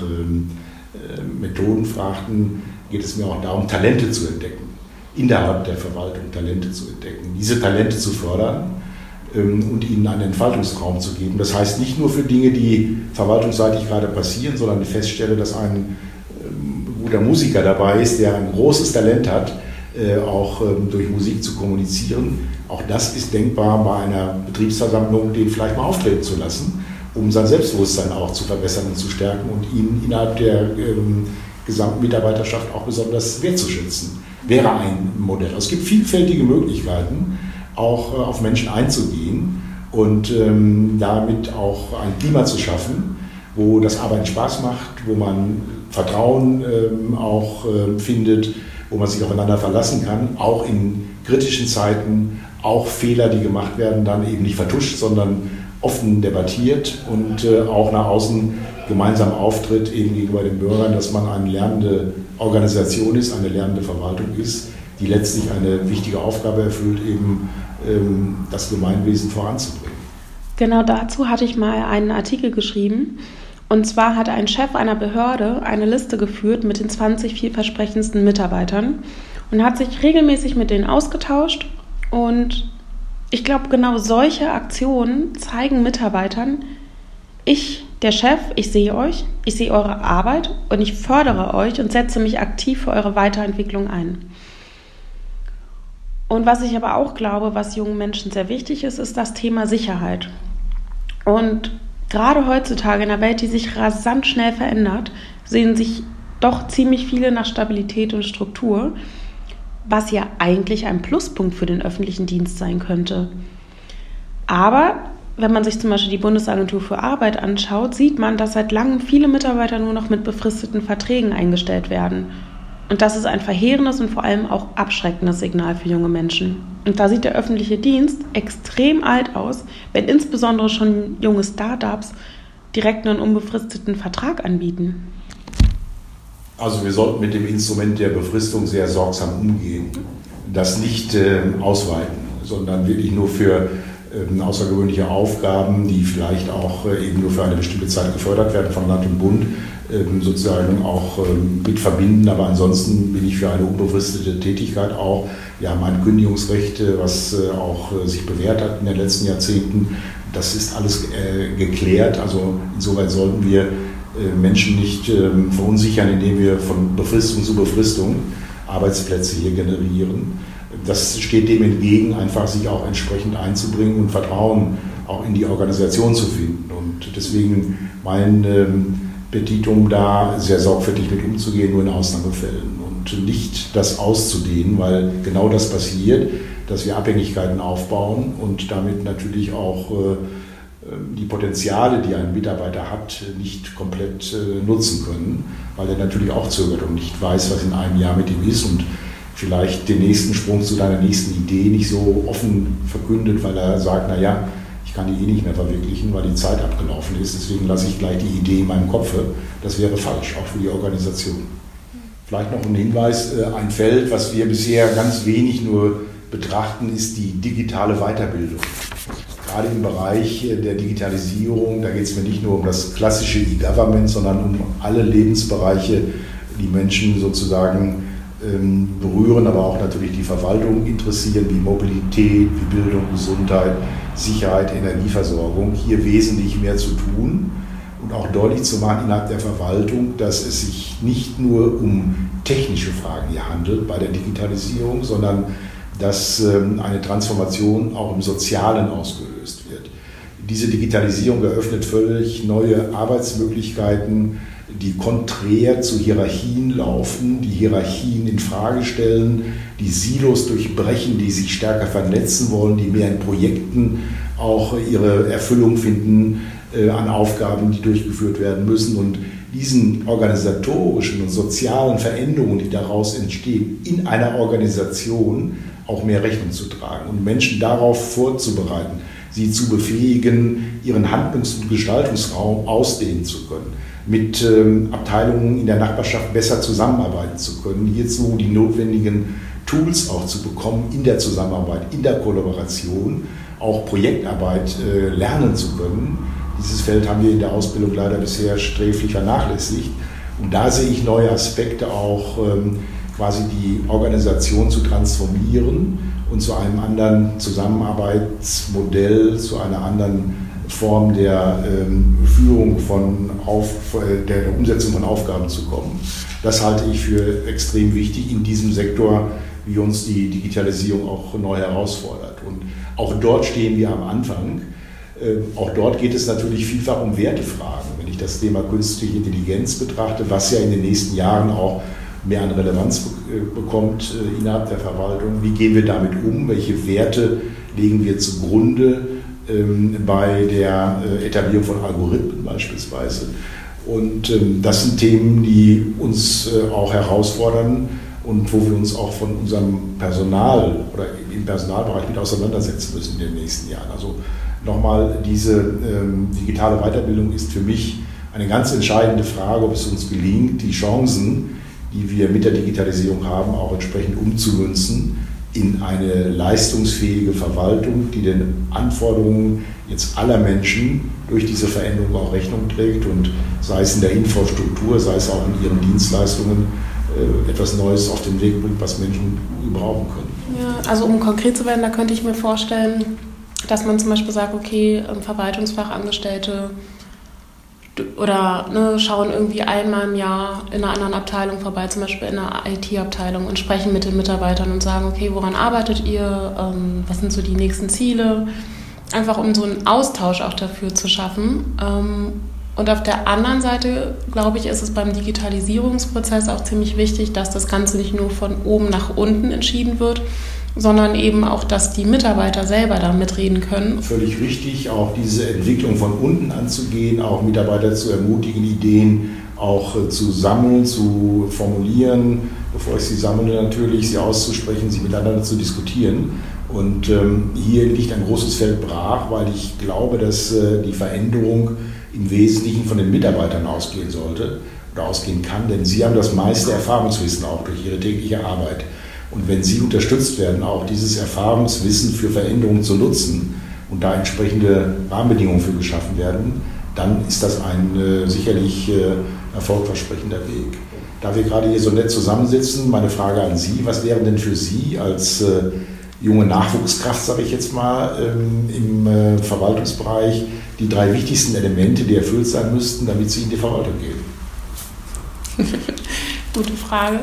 Methoden fragten, geht es mir auch darum, Talente zu entdecken. Innerhalb der Verwaltung Talente zu entdecken, diese Talente zu fördern und ihnen einen Entfaltungsraum zu geben. Das heißt nicht nur für Dinge, die verwaltungsseitig gerade passieren, sondern ich feststelle, dass ein guter Musiker dabei ist, der ein großes Talent hat, auch durch Musik zu kommunizieren. Auch das ist denkbar bei einer Betriebsversammlung, den vielleicht mal auftreten zu lassen, um sein Selbstbewusstsein auch zu verbessern und zu stärken und ihn innerhalb der gesamten Mitarbeiterschaft auch besonders wertzuschätzen. Wäre ein Modell. Es gibt vielfältige Möglichkeiten, auch auf Menschen einzugehen und damit auch ein Klima zu schaffen, wo das Arbeiten Spaß macht, wo man Vertrauen auch findet, wo man sich aufeinander verlassen kann, auch in kritischen Zeiten, auch Fehler, die gemacht werden, dann eben nicht vertuscht, sondern offen debattiert und auch nach außen gemeinsam auftritt eben gegenüber den Bürgern, dass man eine lernende Organisation ist, eine lernende Verwaltung ist, die letztlich eine wichtige Aufgabe erfüllt, eben das Gemeinwesen voranzubringen. Genau dazu hatte ich mal einen Artikel geschrieben. Und zwar hat ein Chef einer Behörde eine Liste geführt mit den 20 vielversprechendsten Mitarbeitern und hat sich regelmäßig mit denen ausgetauscht. Und ich glaube, genau solche Aktionen zeigen Mitarbeitern, der Chef, ich sehe euch, ich sehe eure Arbeit und ich fördere euch und setze mich aktiv für eure Weiterentwicklung ein. Und was ich aber auch glaube, was jungen Menschen sehr wichtig ist, ist das Thema Sicherheit. Und gerade heutzutage in einer Welt, die sich rasant schnell verändert, sehen sich doch ziemlich viele nach Stabilität und Struktur, was ja eigentlich ein Pluspunkt für den öffentlichen Dienst sein könnte. Aber wenn man sich zum Beispiel die Bundesagentur für Arbeit anschaut, sieht man, dass seit langem viele Mitarbeiter nur noch mit befristeten Verträgen eingestellt werden. Und das ist ein verheerendes und vor allem auch abschreckendes Signal für junge Menschen. Und da sieht der öffentliche Dienst extrem alt aus, wenn insbesondere schon junge Startups direkt einen unbefristeten Vertrag anbieten. Also wir sollten mit dem Instrument der Befristung sehr sorgsam umgehen. Das nicht ausweiten, sondern wirklich nur für außergewöhnliche Aufgaben, die vielleicht auch eben nur für eine bestimmte Zeit gefördert werden von Land und Bund, sozusagen auch mit verbinden. Aber ansonsten bin ich für eine unbefristete Tätigkeit auch. Wir haben ein Kündigungsrecht, was auch sich bewährt hat in den letzten Jahrzehnten. Das ist alles geklärt. Also insoweit sollten wir Menschen nicht verunsichern, indem wir von Befristung zu Befristung Arbeitsplätze hier generieren. Das steht dem entgegen, einfach sich auch entsprechend einzubringen und Vertrauen auch in die Organisation zu finden. Und deswegen mein Petitum da, sehr sorgfältig mit umzugehen, nur in Ausnahmefällen und nicht das auszudehnen, weil genau das passiert, dass wir Abhängigkeiten aufbauen und damit natürlich auch die Potenziale, die ein Mitarbeiter hat, nicht komplett nutzen können, weil er natürlich auch zögert und nicht weiß, was in einem Jahr mit ihm ist und vielleicht den nächsten Sprung zu deiner nächsten Idee nicht so offen verkündet, weil er sagt, naja, ich kann die nicht mehr verwirklichen, weil die Zeit abgelaufen ist, deswegen lasse ich gleich die Idee in meinem Kopf. Das wäre falsch, auch für die Organisation. Vielleicht noch ein Hinweis, ein Feld, was wir bisher ganz wenig nur betrachten, ist die digitale Weiterbildung. Gerade im Bereich der Digitalisierung, da geht es mir nicht nur um das klassische E-Government, sondern um alle Lebensbereiche, die Menschen sozusagen berühren, aber auch natürlich die Verwaltung interessieren, wie Mobilität, wie Bildung, Gesundheit, Sicherheit, Energieversorgung. Hier wesentlich mehr zu tun und auch deutlich zu machen innerhalb der Verwaltung, dass es sich nicht nur um technische Fragen hier handelt bei der Digitalisierung, sondern dass eine Transformation auch im Sozialen ausgelöst wird. Diese Digitalisierung eröffnet völlig neue Arbeitsmöglichkeiten, die konträr zu Hierarchien laufen, die Hierarchien in Frage stellen, die Silos durchbrechen, die sich stärker vernetzen wollen, die mehr in Projekten auch ihre Erfüllung finden an Aufgaben, die durchgeführt werden müssen. Und diesen organisatorischen und sozialen Veränderungen, die daraus entstehen, in einer Organisation auch mehr Rechnung zu tragen und Menschen darauf vorzubereiten, sie zu befähigen, ihren Handlungs- und Gestaltungsraum ausdehnen zu können, mit Abteilungen in der Nachbarschaft besser zusammenarbeiten zu können, hierzu die notwendigen Tools auch zu bekommen in der Zusammenarbeit, in der Kollaboration, auch Projektarbeit lernen zu können. Dieses Feld haben wir in der Ausbildung leider bisher sträflich vernachlässigt. Und da sehe ich neue Aspekte auch, quasi die Organisation zu transformieren und zu einem anderen Zusammenarbeitsmodell, zu einer anderen Form der Führung der Umsetzung von Aufgaben zu kommen. Das halte ich für extrem wichtig in diesem Sektor, wie uns die Digitalisierung auch neu herausfordert. Und auch dort stehen wir am Anfang. Auch dort geht es natürlich vielfach um Wertefragen. Wenn ich das Thema künstliche Intelligenz betrachte, was ja in den nächsten Jahren auch mehr an Relevanz bekommt innerhalb der Verwaltung, wie gehen wir damit um, welche Werte legen wir zugrunde bei der Etablierung von Algorithmen beispielsweise. Und das sind Themen, die uns auch herausfordern und wo wir uns auch von unserem Personal oder im Personalbereich mit auseinandersetzen müssen in den nächsten Jahren. Also nochmal, diese digitale Weiterbildung ist für mich eine ganz entscheidende Frage, ob es uns gelingt, die Chancen, die wir mit der Digitalisierung haben, auch entsprechend umzumünzen in eine leistungsfähige Verwaltung, die den Anforderungen jetzt aller Menschen durch diese Veränderung auch Rechnung trägt und sei es in der Infrastruktur, sei es auch in ihren Dienstleistungen etwas Neues auf den Weg bringt, was Menschen gebrauchen können. Ja, also um konkret zu werden, da könnte ich mir vorstellen, dass man zum Beispiel sagt, okay, Verwaltungsfachangestellte oder schauen irgendwie einmal im Jahr in einer anderen Abteilung vorbei, zum Beispiel in einer IT-Abteilung und sprechen mit den Mitarbeitern und sagen, okay, woran arbeitet ihr, was sind so die nächsten Ziele, einfach um so einen Austausch auch dafür zu schaffen. Und auf der anderen Seite, glaube ich, ist es beim Digitalisierungsprozess auch ziemlich wichtig, dass das Ganze nicht nur von oben nach unten entschieden wird, sondern eben auch, dass die Mitarbeiter selber da mitreden können. Völlig richtig, auch diese Entwicklung von unten anzugehen, auch Mitarbeiter zu ermutigen, Ideen auch zu sammeln, zu formulieren, bevor ich sie sammle natürlich, sie auszusprechen, sie miteinander zu diskutieren. Und hier liegt ein großes Feld brach, weil ich glaube, dass die Veränderung im Wesentlichen von den Mitarbeitern ausgehen sollte oder ausgehen kann, denn sie haben das meiste Erfahrungswissen auch durch ihre tägliche Arbeit. Und wenn sie unterstützt werden, auch dieses Erfahrungswissen für Veränderungen zu nutzen und da entsprechende Rahmenbedingungen für geschaffen werden, dann ist das ein sicherlich erfolgversprechender Weg. Da wir gerade hier so nett zusammensitzen, meine Frage an Sie, was wären denn für Sie als junge Nachwuchskraft, sage ich jetzt mal, im Verwaltungsbereich die 3 wichtigsten Elemente, die erfüllt sein müssten, damit Sie in die Verwaltung gehen? Gute Frage.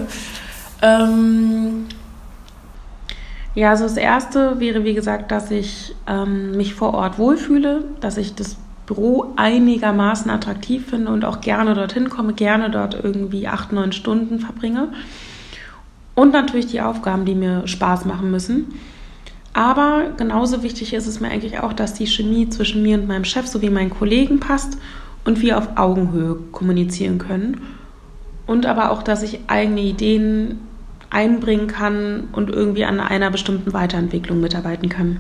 Ja, also das Erste wäre, wie gesagt, dass ich mich vor Ort wohlfühle, dass ich das Büro einigermaßen attraktiv finde und auch gerne dorthin komme, gerne dort irgendwie 8-9 Stunden verbringe. Und natürlich die Aufgaben, die mir Spaß machen müssen. Aber genauso wichtig ist es mir eigentlich auch, dass die Chemie zwischen mir und meinem Chef sowie meinen Kollegen passt und wir auf Augenhöhe kommunizieren können. Und aber auch, dass ich eigene Ideen einbringen kann und irgendwie an einer bestimmten Weiterentwicklung mitarbeiten kann.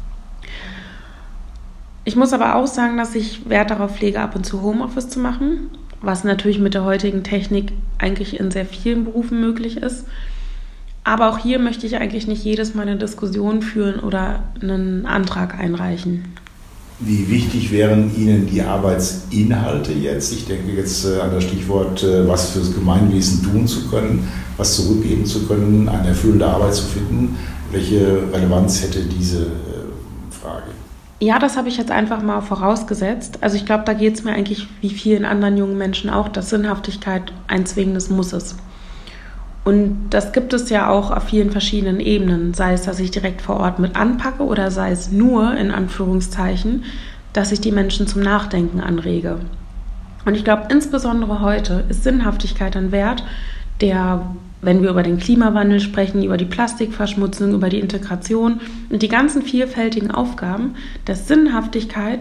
Ich muss aber auch sagen, dass ich Wert darauf lege, ab und zu Homeoffice zu machen, was natürlich mit der heutigen Technik eigentlich in sehr vielen Berufen möglich ist. Aber auch hier möchte ich eigentlich nicht jedes Mal eine Diskussion führen oder einen Antrag einreichen. Wie wichtig wären Ihnen die Arbeitsinhalte jetzt? Ich denke jetzt an das Stichwort, was fürs Gemeinwesen tun zu können, was zurückgeben zu können, eine erfüllende Arbeit zu finden. Welche Relevanz hätte diese Frage? Ja, das habe ich jetzt einfach mal vorausgesetzt. Also ich glaube, da geht es mir eigentlich wie vielen anderen jungen Menschen auch, dass Sinnhaftigkeit ein zwingendes Muss ist. Und das gibt es ja auch auf vielen verschiedenen Ebenen, sei es, dass ich direkt vor Ort mit anpacke oder sei es nur, in Anführungszeichen, dass ich die Menschen zum Nachdenken anrege. Und ich glaube, insbesondere heute ist Sinnhaftigkeit ein Wert, der, wenn wir über den Klimawandel sprechen, über die Plastikverschmutzung, über die Integration und die ganzen vielfältigen Aufgaben, dass Sinnhaftigkeit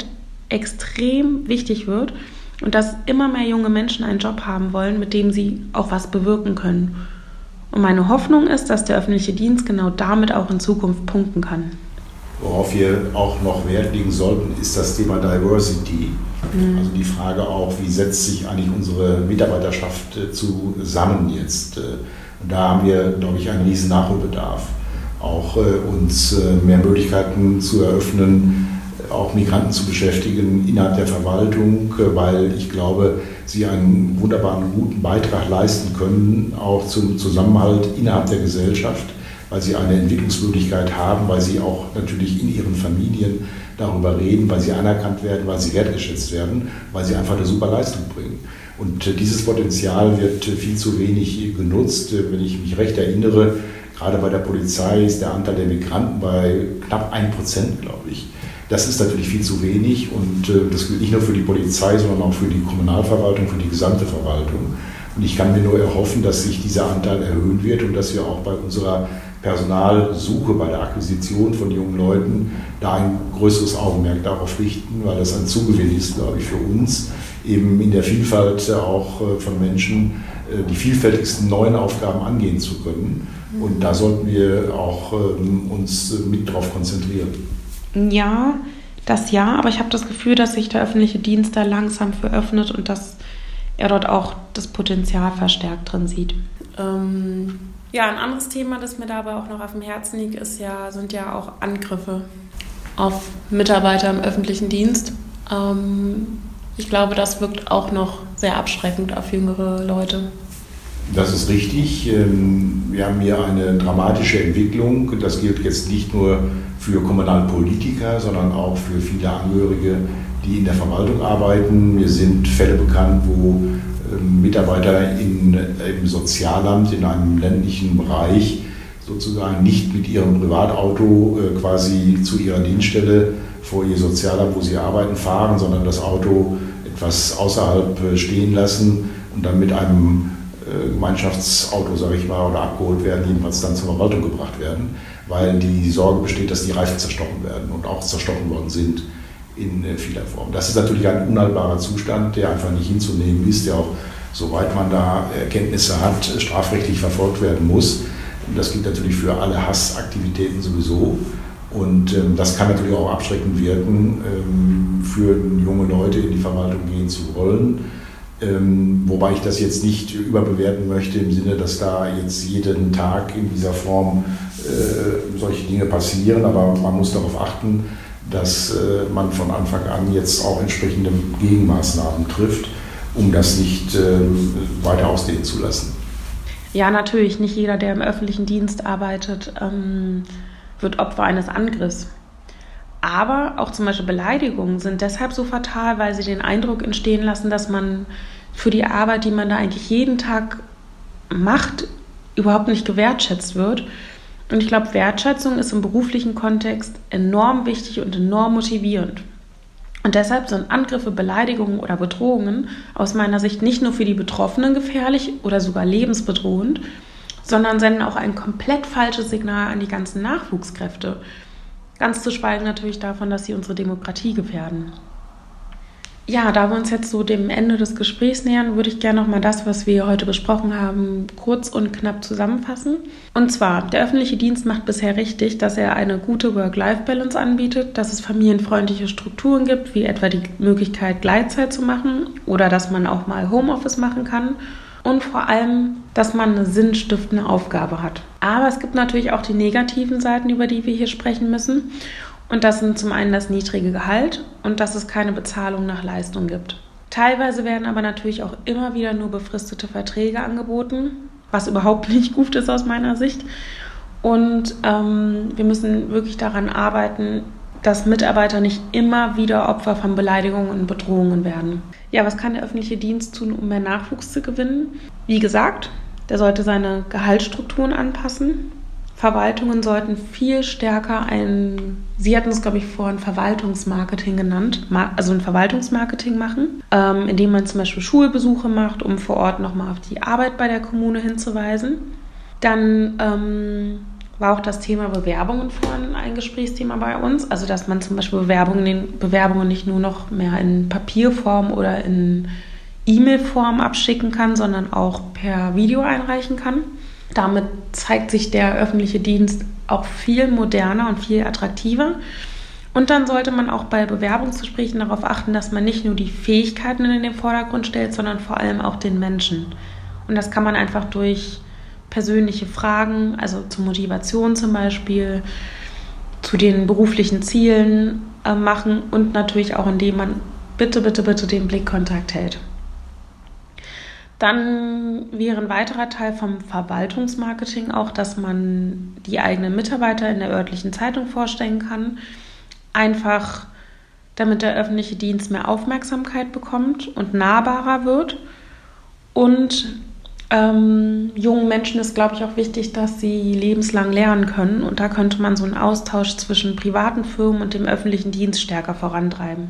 extrem wichtig wird und dass immer mehr junge Menschen einen Job haben wollen, mit dem sie auch was bewirken können. Und meine Hoffnung ist, dass der öffentliche Dienst genau damit auch in Zukunft punkten kann. Worauf wir auch noch Wert legen sollten, ist das Thema Diversity. Also die Frage auch, wie setzt sich eigentlich unsere Mitarbeiterschaft zusammen jetzt? Und da haben wir, glaube ich, einen riesen Nachholbedarf. Auch uns mehr Möglichkeiten zu eröffnen, auch Migranten zu beschäftigen innerhalb der Verwaltung, weil ich glaube, sie einen wunderbaren, guten Beitrag leisten können, auch zum Zusammenhalt innerhalb der Gesellschaft, weil sie eine Entwicklungsmöglichkeit haben, weil sie auch natürlich in ihren Familien darüber reden, weil sie anerkannt werden, weil sie wertgeschätzt werden, weil sie einfach eine super Leistung bringen. Und dieses Potenzial wird viel zu wenig genutzt. Wenn ich mich recht erinnere, gerade bei der Polizei ist der Anteil der Migranten bei knapp 1%, glaube ich. Das ist natürlich viel zu wenig und das gilt nicht nur für die Polizei, sondern auch für die Kommunalverwaltung, für die gesamte Verwaltung. Und ich kann mir nur erhoffen, dass sich dieser Anteil erhöhen wird und dass wir auch bei unserer Personalsuche, bei der Akquisition von jungen Leuten da ein größeres Augenmerk darauf richten, weil das ein Zugewinn ist, glaube ich, für uns, eben in der Vielfalt auch von Menschen die vielfältigsten neuen Aufgaben angehen zu können. Und da sollten wir auch uns mit drauf konzentrieren. Ja, aber ich habe das Gefühl, dass sich der öffentliche Dienst da langsam für öffnet und dass er dort auch das Potenzial verstärkt drin sieht. Ja, ein anderes Thema, das mir dabei auch noch auf dem Herzen liegt, sind ja auch Angriffe auf Mitarbeiter im öffentlichen Dienst. Ich glaube, das wirkt auch noch sehr abschreckend auf jüngere Leute. Das ist richtig. Wir haben hier eine dramatische Entwicklung. Das gilt jetzt nicht nur für Kommunalpolitiker, sondern auch für viele Angehörige, die in der Verwaltung arbeiten. Mir sind Fälle bekannt, wo Mitarbeiter im Sozialamt in einem ländlichen Bereich sozusagen nicht mit ihrem Privatauto quasi zu ihrer Dienststelle vor ihr Sozialamt, wo sie arbeiten, fahren, sondern das Auto etwas außerhalb stehen lassen und dann mit einem Gemeinschaftsauto, sage ich mal, oder abgeholt werden, jedenfalls dann zur Verwaltung gebracht werden, weil die Sorge besteht, dass die Reifen zerstochen werden und auch zerstochen worden sind in vieler Form. Das ist natürlich ein unhaltbarer Zustand, der einfach nicht hinzunehmen ist, der auch, soweit man da Erkenntnisse hat, strafrechtlich verfolgt werden muss. Das gilt natürlich für alle Hassaktivitäten sowieso. Und das kann natürlich auch abschreckend wirken, für junge Leute in die Verwaltung gehen zu wollen. Wobei ich das jetzt nicht überbewerten möchte im Sinne, dass da jetzt jeden Tag in dieser Form solche Dinge passieren. Aber man muss darauf achten, dass man von Anfang an jetzt auch entsprechende Gegenmaßnahmen trifft, um das nicht weiter ausdehnen zu lassen. Ja, natürlich. Nicht jeder, der im öffentlichen Dienst arbeitet, wird Opfer eines Angriffs. Aber auch zum Beispiel Beleidigungen sind deshalb so fatal, weil sie den Eindruck entstehen lassen, dass man für die Arbeit, die man da eigentlich jeden Tag macht, überhaupt nicht gewertschätzt wird. Und ich glaube, Wertschätzung ist im beruflichen Kontext enorm wichtig und enorm motivierend. Und deshalb sind Angriffe, Beleidigungen oder Bedrohungen aus meiner Sicht nicht nur für die Betroffenen gefährlich oder sogar lebensbedrohend, sondern senden auch ein komplett falsches Signal an die ganzen Nachwuchskräfte. Ganz zu schweigen natürlich davon, dass sie unsere Demokratie gefährden. Ja, da wir uns jetzt so dem Ende des Gesprächs nähern, würde ich gerne nochmal das, was wir heute besprochen haben, kurz und knapp zusammenfassen. Und zwar, der öffentliche Dienst macht bisher richtig, dass er eine gute Work-Life-Balance anbietet, dass es familienfreundliche Strukturen gibt, wie etwa die Möglichkeit, Gleitzeit zu machen oder dass man auch mal Homeoffice machen kann und vor allem, dass man eine sinnstiftende Aufgabe hat. Aber es gibt natürlich auch die negativen Seiten, über die wir hier sprechen müssen. Und das sind zum einen das niedrige Gehalt und dass es keine Bezahlung nach Leistung gibt. Teilweise werden aber natürlich auch immer wieder nur befristete Verträge angeboten, was überhaupt nicht gut ist aus meiner Sicht. Und wir müssen wirklich daran arbeiten, dass Mitarbeiter nicht immer wieder Opfer von Beleidigungen und Bedrohungen werden. Ja, was kann der öffentliche Dienst tun, um mehr Nachwuchs zu gewinnen? Wie gesagt, der sollte seine Gehaltsstrukturen anpassen. Verwaltungen sollten viel stärker Sie hatten es, glaube ich, vorhin Verwaltungsmarketing genannt, also ein Verwaltungsmarketing machen, indem man zum Beispiel Schulbesuche macht, um vor Ort nochmal auf die Arbeit bei der Kommune hinzuweisen. Dann war auch das Thema Bewerbungen vorhin ein Gesprächsthema bei uns, also dass man zum Beispiel Bewerbungen nicht nur noch mehr in Papierform oder in E-Mail-Form abschicken kann, sondern auch per Video einreichen kann. Damit zeigt sich der öffentliche Dienst auch viel moderner und viel attraktiver. Und dann sollte man auch bei Bewerbungsgesprächen darauf achten, dass man nicht nur die Fähigkeiten in den Vordergrund stellt, sondern vor allem auch den Menschen. Und das kann man einfach durch persönliche Fragen, also zur Motivation zum Beispiel, zu den beruflichen Zielen machen und natürlich auch, indem man bitte den Blickkontakt hält. Dann wäre ein weiterer Teil vom Verwaltungsmarketing auch, dass man die eigenen Mitarbeiter in der örtlichen Zeitung vorstellen kann. Einfach, damit der öffentliche Dienst mehr Aufmerksamkeit bekommt und nahbarer wird. Und jungen Menschen ist, glaube ich, auch wichtig, dass sie lebenslang lernen können. Und da könnte man so einen Austausch zwischen privaten Firmen und dem öffentlichen Dienst stärker vorantreiben.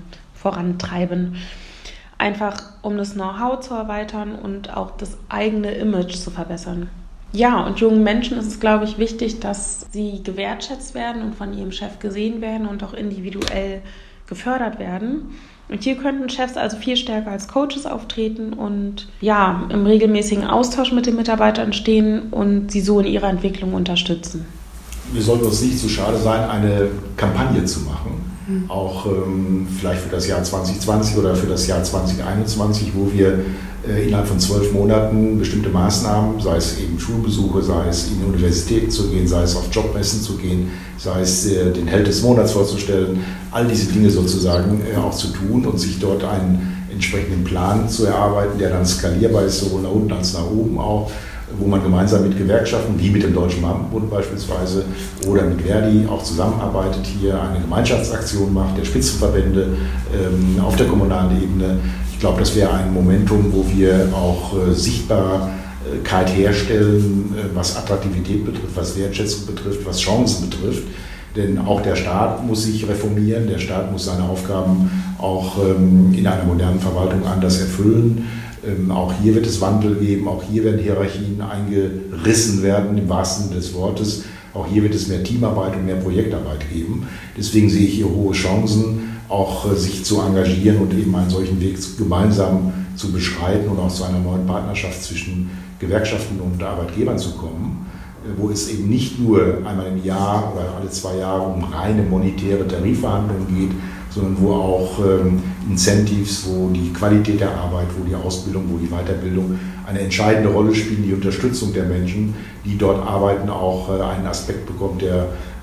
Einfach, um das Know-how zu erweitern und auch das eigene Image zu verbessern. Ja, und jungen Menschen ist es, glaube ich, wichtig, dass sie gewertschätzt werden und von ihrem Chef gesehen werden und auch individuell gefördert werden. Und hier könnten Chefs also viel stärker als Coaches auftreten und ja, im regelmäßigen Austausch mit den Mitarbeitern stehen und sie so in ihrer Entwicklung unterstützen. Wir sollten uns nicht zu schade sein, eine Kampagne zu machen. Auch vielleicht für das Jahr 2020 oder für das Jahr 2021, wo wir innerhalb von 12 Monaten bestimmte Maßnahmen, sei es eben Schulbesuche, sei es in Universitäten zu gehen, sei es auf Jobmessen zu gehen, sei es den Held des Monats vorzustellen, all diese Dinge sozusagen auch zu tun und sich dort einen entsprechenden Plan zu erarbeiten, der dann skalierbar ist, sowohl nach unten als nach oben auch, wo man gemeinsam mit Gewerkschaften, wie mit dem Deutschen Beamtenbund beispielsweise oder mit Verdi auch zusammenarbeitet, hier eine Gemeinschaftsaktion macht, der Spitzenverbände auf der kommunalen Ebene. Ich glaube, das wäre ein Momentum, wo wir auch Sichtbarkeit herstellen, was Attraktivität betrifft, was Wertschätzung betrifft, was Chancen betrifft. Denn auch der Staat muss sich reformieren, der Staat muss seine Aufgaben auch in einer modernen Verwaltung anders erfüllen. Auch hier wird es Wandel geben, auch hier werden Hierarchien eingerissen werden, im wahrsten Sinne des Wortes. Auch hier wird es mehr Teamarbeit und mehr Projektarbeit geben. Deswegen sehe ich hier hohe Chancen, auch sich zu engagieren und eben einen solchen Weg gemeinsam zu beschreiten und auch zu einer neuen Partnerschaft zwischen Gewerkschaften und Arbeitgebern zu kommen, wo es eben nicht nur einmal im Jahr oder alle 2 Jahre um reine monetäre Tarifverhandlungen geht, sondern wo auch Incentives, wo die Qualität der Arbeit, wo die Ausbildung, wo die Weiterbildung eine entscheidende Rolle spielen, die Unterstützung der Menschen, die dort arbeiten, auch einen Aspekt bekommt, der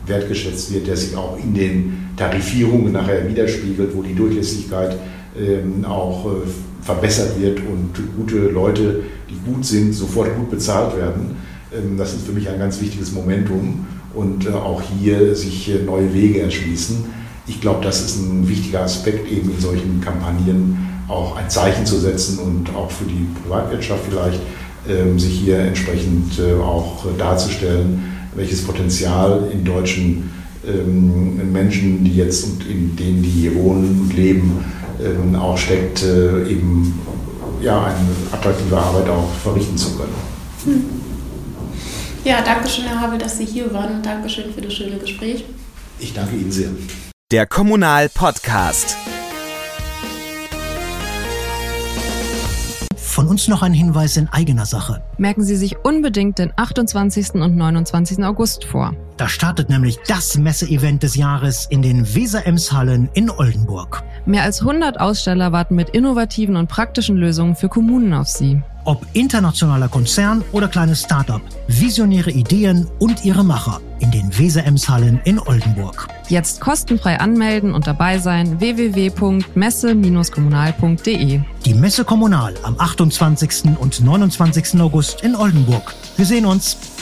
wertgeschätzt wird, der sich auch in den Tarifierungen nachher widerspiegelt, wo die Durchlässigkeit auch verbessert wird und gute Leute, die gut sind, sofort gut bezahlt werden. Das ist für mich ein ganz wichtiges Momentum und auch hier sich neue Wege erschließen. Ich glaube, das ist ein wichtiger Aspekt, eben in solchen Kampagnen auch ein Zeichen zu setzen und auch für die Privatwirtschaft vielleicht sich hier entsprechend auch darzustellen, welches Potenzial in deutschen Menschen, die jetzt und in denen die hier wohnen und leben, auch steckt, eben ja, eine attraktive Arbeit auch verrichten zu können. Ja, danke schön, Herr Habel, dass Sie hier waren. Dankeschön für das schöne Gespräch. Ich danke Ihnen sehr. Der Kommunal-Podcast. Von uns noch ein Hinweis in eigener Sache. Merken Sie sich unbedingt den 28. und 29. August vor. Da startet nämlich das Messeevent des Jahres in den Weser-Ems-Hallen in Oldenburg. Mehr als 100 Aussteller warten mit innovativen und praktischen Lösungen für Kommunen auf Sie. Ob internationaler Konzern oder kleines Start-up, visionäre Ideen und ihre Macher in den Weser-Ems-Hallen in Oldenburg. Jetzt kostenfrei anmelden und dabei sein www.messe-kommunal.de. Die Messe Kommunal am 28. und 29. August in Oldenburg. Wir sehen uns.